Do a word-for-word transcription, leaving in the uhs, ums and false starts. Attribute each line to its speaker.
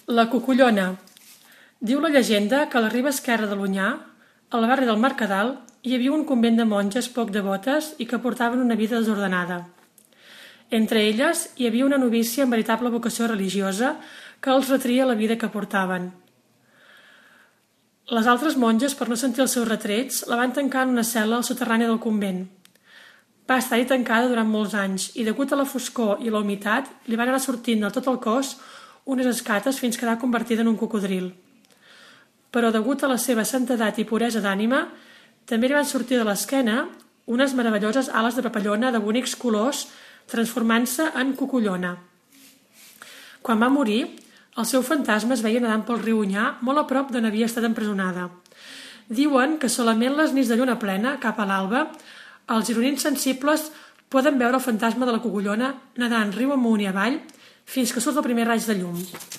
Speaker 1: La Cucullona. Diu la llegenda que a la riba esquerra de l'Onyar, al barri del Mercadal, hi havia un convent de monges poc devotes i que portaven una vida desordenada. Entre elles hi havia una novícia amb veritable vocació religiosa que els retria la vida que portaven. Les altres monges, per no sentir els seus retrets, la van tancar en una cel·la al soterrani del convent. Va estar-hi tancada durant molts anys i, degut a la foscor i la humitat, li van anar sortint de tot el cos unes escates fins quedar convertida en un cocodril. Però, degut a la seva santedat i puresa d'ànima, també li van sortir de l'esquena unes meravelloses ales de papallona de bonics colors, transformant-se en Cucullona. Quan va morir, el seu fantasma es veia nedant pel riu Onyar, molt a prop d'on havia estat empresonada. Diuen que solament les nits de lluna plena, cap a l'alba, els gironins sensibles poden veure el fantasma de la Cucullona nedant riu amunt i avall fins que surt el primer raig de llum.